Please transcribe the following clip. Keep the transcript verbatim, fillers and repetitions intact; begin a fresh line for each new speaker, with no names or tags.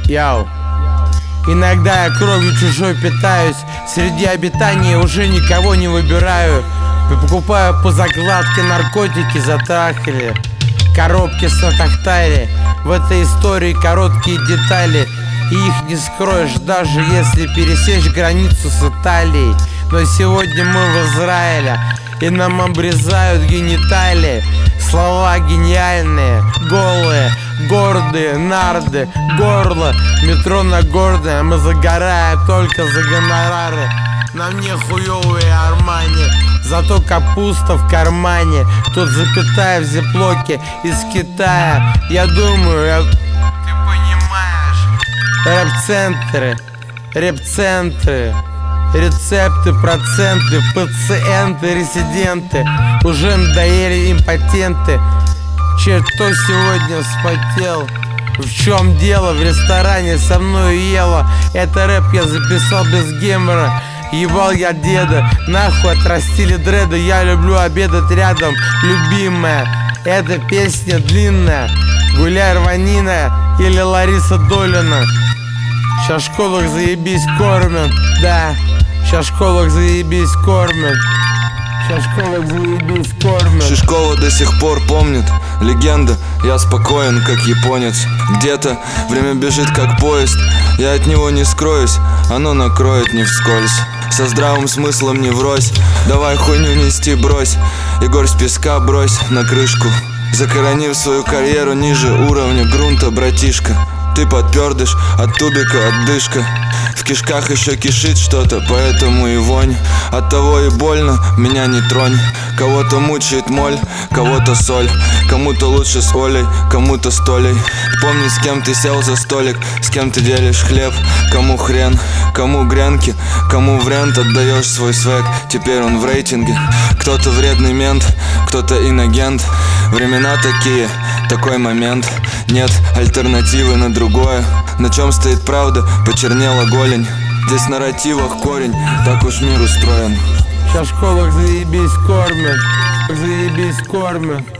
Яу. Иногда я кровью чужой питаюсь, среди обитания уже никого не выбираю. Покупаю по закладке, наркотики затрахали, коробки с натахтали. В этой истории короткие детали, и их не скроешь, даже если пересечь границу с Италией. Но сегодня мы в Израиле, и нам обрезают гениталии. Слова гениальные, голые, гордые, нарды, горло, метро Нагорное. Мы загораем только за гонорары. Нам не хуёвые Армани, зато капуста в кармане. Тут запятая в зиплоке из Китая. Я думаю, я... ты понимаешь. Рэп-центры, реп-центры, рецепты, проценты, пациенты, резиденты. Уже надоели импотенты. Че, кто сегодня вспотел? В чем дело? В ресторане со мной ела. Это рэп я записал без гемора. Ебал я деда, нахуй отрастили дреды. Я люблю обедать рядом, любимая. Эта песня длинная. Гуляй, рванина или Лариса Долина. Ща в школах заебись кормят, да. Ща в школах заебись кормят. Ща в школах заебись кормят.
Шишкова до сих пор помнит. Легенда, я спокоен, как японец. Где-то время бежит, как поезд. Я от него не скроюсь, оно накроет не вскользь. Со здравым смыслом не врозь. Давай хуйню нести, брось. Егор с песка брось на крышку. Закоронив свою карьеру ниже уровня грунта, братишка. Ты подпердыш, от тубика отдышка. В кишках еще кишит что-то, поэтому и вонь. Оттого и больно, меня не тронь. Кого-то мучает моль, кого-то соль. Кому-то лучше с Олей, кому-то с Толей. Помни, с кем ты сел за столик, с кем ты делишь хлеб. Кому хрен, кому гренки, кому в рент отдаешь свой свек. Теперь он в рейтинге. Кто-то вредный мент, кто-то инагент. Времена такие, такой момент. Нет альтернативы на другое. На чем стоит правда, почернела голень. Здесь в нарративах корень, так уж мир устроен.
Ща в школах заебись кормят, заебись кормят.